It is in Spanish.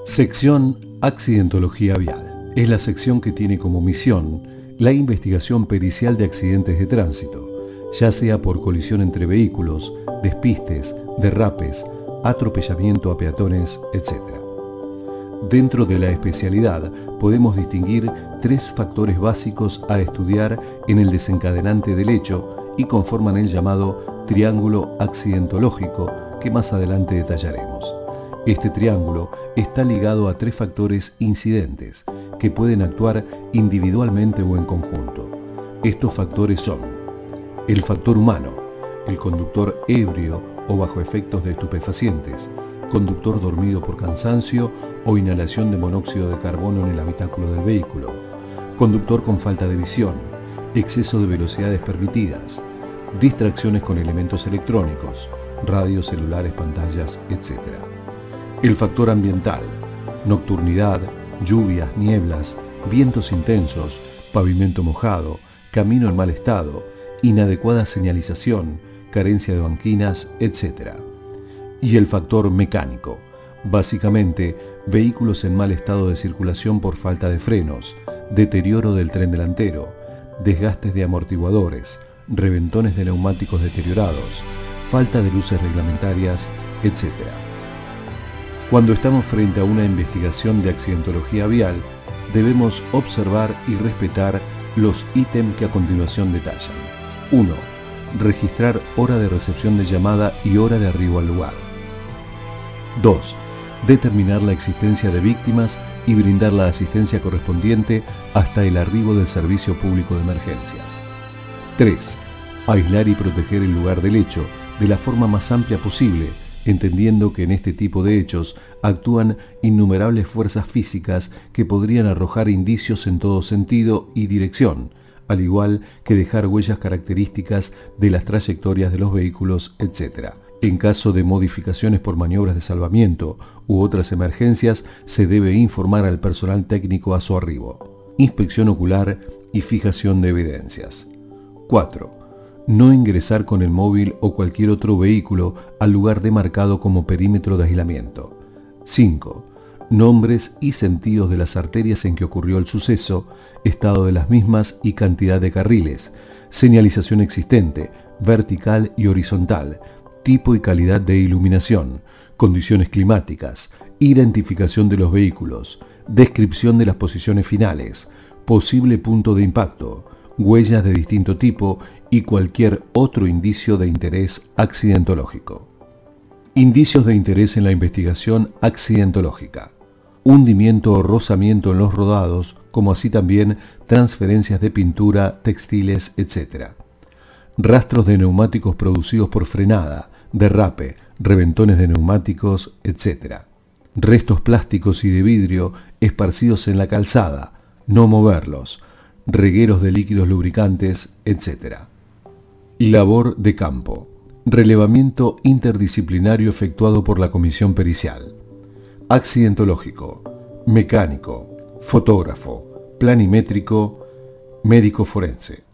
Sección Accidentología Vial. Es la sección que tiene como misión la investigación pericial de accidentes de tránsito, ya sea por colisión entre vehículos, despistes, derrapes, atropellamiento a peatones, etc. Dentro de la especialidad podemos distinguir tres factores básicos a estudiar en el desencadenante del hecho y conforman el llamado triángulo accidentológico que más adelante detallaremos. Este triángulo está ligado a tres factores incidentes que pueden actuar individualmente o en conjunto. Estos factores son el factor humano, el conductor ebrio o bajo efectos de estupefacientes, conductor dormido por cansancio o inhalación de monóxido de carbono en el habitáculo del vehículo, conductor con falta de visión, exceso de velocidades permitidas, distracciones con elementos electrónicos, radios, celulares, pantallas, etc. El factor ambiental, nocturnidad, lluvias, nieblas, vientos intensos, pavimento mojado, camino en mal estado, inadecuada señalización, carencia de banquinas, etc. Y el factor mecánico, básicamente vehículos en mal estado de circulación por falta de frenos, deterioro del tren delantero, desgastes de amortiguadores, reventones de neumáticos deteriorados, falta de luces reglamentarias, etc. Cuando estamos frente a una investigación de accidentología vial, debemos observar y respetar los ítems que a continuación detallan. 1. Registrar hora de recepción de llamada y hora de arribo al lugar. 2. Determinar la existencia de víctimas y brindar la asistencia correspondiente hasta el arribo del servicio público de emergencias. 3. Aislar y proteger el lugar del hecho de la forma más amplia posible, entendiendo que en este tipo de hechos actúan innumerables fuerzas físicas que podrían arrojar indicios en todo sentido y dirección, al igual que dejar huellas características de las trayectorias de los vehículos, etc. En caso de modificaciones por maniobras de salvamiento u otras emergencias, se debe informar al personal técnico a su arribo. Inspección ocular y fijación de evidencias. 4. No ingresar con el móvil o cualquier otro vehículo al lugar demarcado como perímetro de aislamiento. 5. Nombres y sentidos de las arterias en que ocurrió el suceso, estado de las mismas y cantidad de carriles, señalización existente, vertical y horizontal, tipo y calidad de iluminación, condiciones climáticas, identificación de los vehículos, descripción de las posiciones finales, posible punto de impacto, huellas de distinto tipo y cualquier otro indicio de interés accidentológico. Indicios de interés en la investigación accidentológica. Hundimiento o rozamiento en los rodados, como así también transferencias de pintura, textiles, etc. Rastros de neumáticos producidos por frenada, derrape, reventones de neumáticos, etc. Restos plásticos y de vidrio esparcidos en la calzada, no moverlos, regueros de líquidos lubricantes, etc. Labor de campo. Relevamiento interdisciplinario efectuado por la comisión pericial. Accidentológico, mecánico, fotógrafo, planimétrico, médico forense.